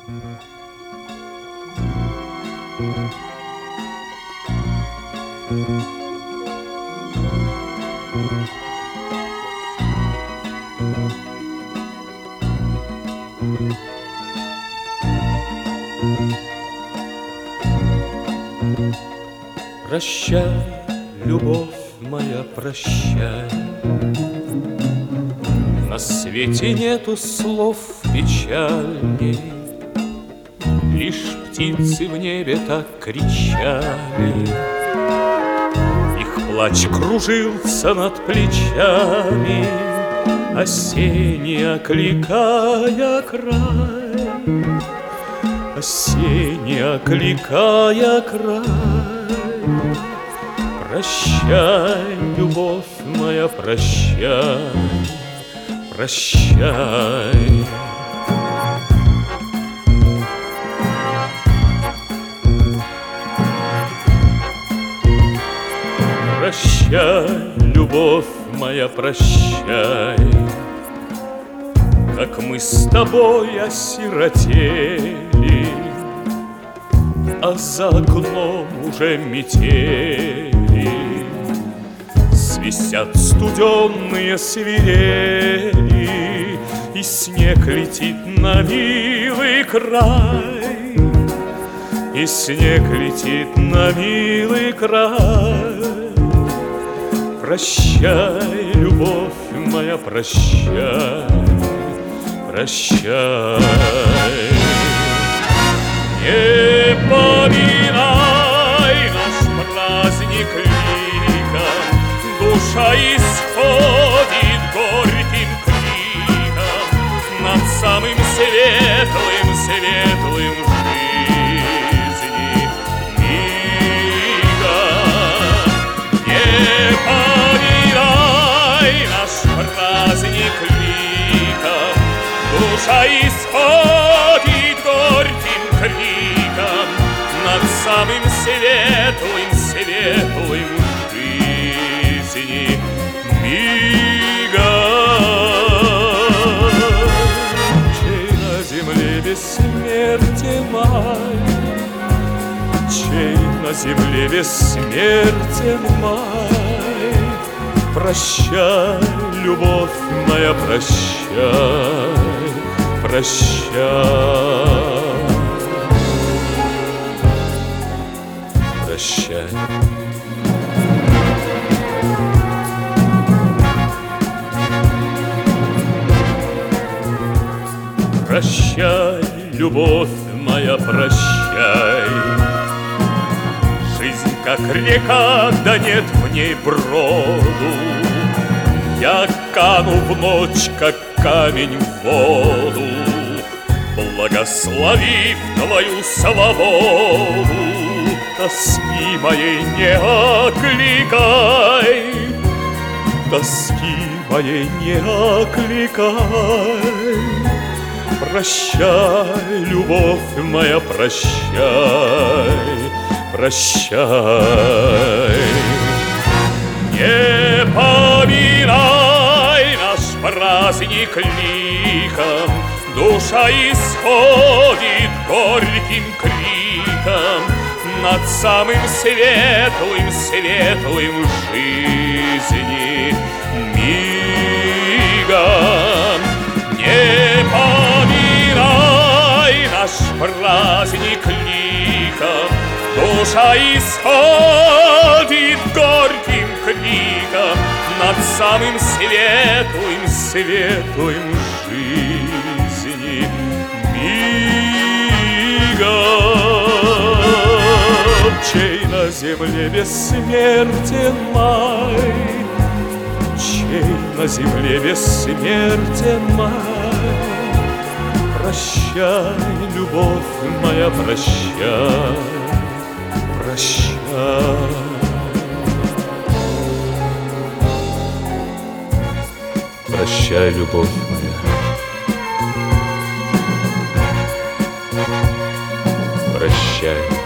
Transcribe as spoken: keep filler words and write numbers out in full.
Прощай, любовь моя, прощай. На свете нету слов печальней, лишь птицы в небе так кричали. Их плач кружился над плечами, осенний окликая край, осенний окликая край. Прощай, любовь моя, прощай, прощай. Прощай, любовь моя, прощай. Как мы с тобой осиротели, а за окном уже метели. Свистят студенные свирели, и снег летит на милый край, и снег летит на милый край. Прощай, любовь моя, прощай, прощай. Не поминай наш праздник лириком, душа исходит горьким криком над самым светлым, светлым жизни мигом. Не поминай наш праздник лириком, душа исходит горьким криком над самым светлым, светлым жизни мигом. Чей на земле бессмертен май, чей на земле бессмертен май. Прощай, любовь моя, прощай, прощай. Прощай. Прощай, любовь моя, прощай. Жизнь как река, да нет в ней броду. Я кану в ночь, как камень в воду, благословив твою свободу. Тоски моей не окликай, тоски моей не окликай. Прощай, любовь моя, прощай, прощай. Не поминай наш праздник лихом, душа исходит горьким криком над самым светлым, светлым жизни мигом. Не поминай наш праздник лихом, душа исходит горьким криком над самым светлым, светлым жизни мигом. Чей на земле бессмертен май, чей на земле бессмертен май. Прощай, любовь моя, прощай, прощай. Прощай, любовь моя, прощай.